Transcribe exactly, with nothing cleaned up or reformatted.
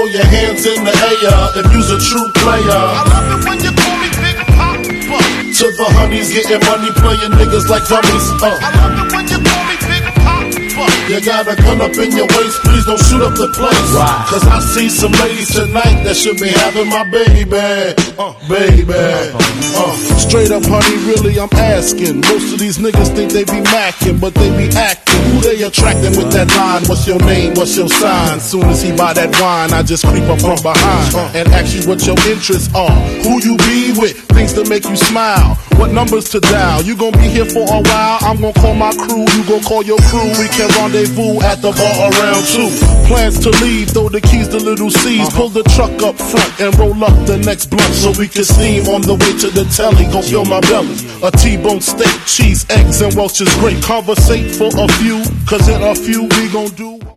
your hands in the air if you's a true player. I love it when you call me Big Papa. To the honeys getting money, playing niggas like dummies. Uh. I love it when you call me Big Papa. You got a gun up in your waist, please don't shoot up the place. Why? Cause I see some ladies tonight that should be having my baby. Uh, baby. Uh, straight up, honey, really, I'm asking. Most of these niggas think they be macking, but they be acting. Who they attracting with that line? What's your name? What's your sign? Soon as he buy that wine, I just creep up from behind and ask you what your interests are. Who you be with? Things to make you smile. What numbers to dial? You gon' be here for a while. I'm gon' call my crew. You gon' call your crew. We can rendezvous at the bar around two. Plans to leave, throw the keys to little C's. Pull the truck up front and roll up the next blunt so we can steam on the way to the telly. Gon' fill my belly. A T-bone steak, cheese, eggs, and Welch's grape. Conversate for a few, cause in a few we gon' do